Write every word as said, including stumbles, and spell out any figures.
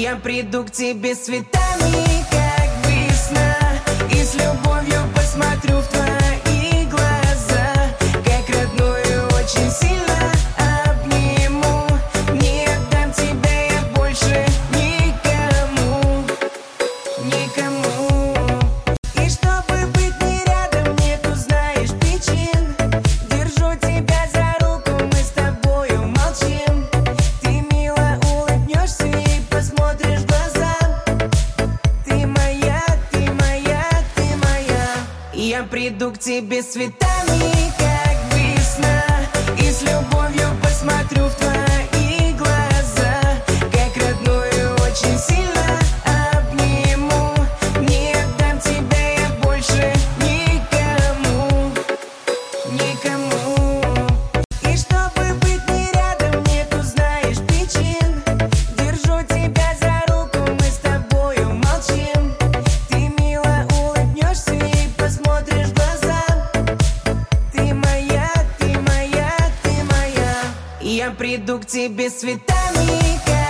Я приду к тебе с цветами, как весна, и с любовью посмотрю в твои глаза, как родную очень сильно обниму. Не отдам тебя я больше никому, никому. И чтобы быть не рядом, нету, знаешь, причин. Держу тебя за руку, мы с тобою молчим. Ты мило улыбнешься и посмотришь в глаза. Ты моя, ты моя, ты моя. Я приду к тебе с цветами, как весна, и с любовью посмотрю в твои глаза, как родную очень сильно обниму. Не отдам тебя я больше никому, никому. И чтобы быть не рядом, нету, знаешь, причин. Держу тебя за руку, мы с тобою молчим. Ты мило улыбнешься и посмотришь в глаза. Ты моя, ты моя, ты моя. Я приду к тебе с цветами, как